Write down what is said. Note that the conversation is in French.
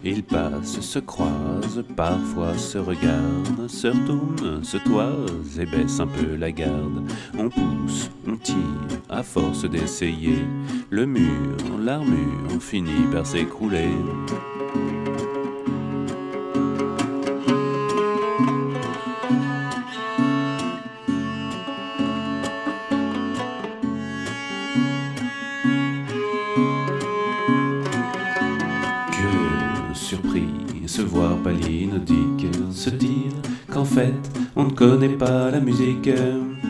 Ils passent, se croisent, parfois se regardent, se retournent, se toisent et baissent un peu la garde. On pousse, on tire, à force d'essayer, le mur, l'armure finit par s'écrouler. Surpris, se voir palinodique, se dire qu'en fait on ne connaît pas la musique.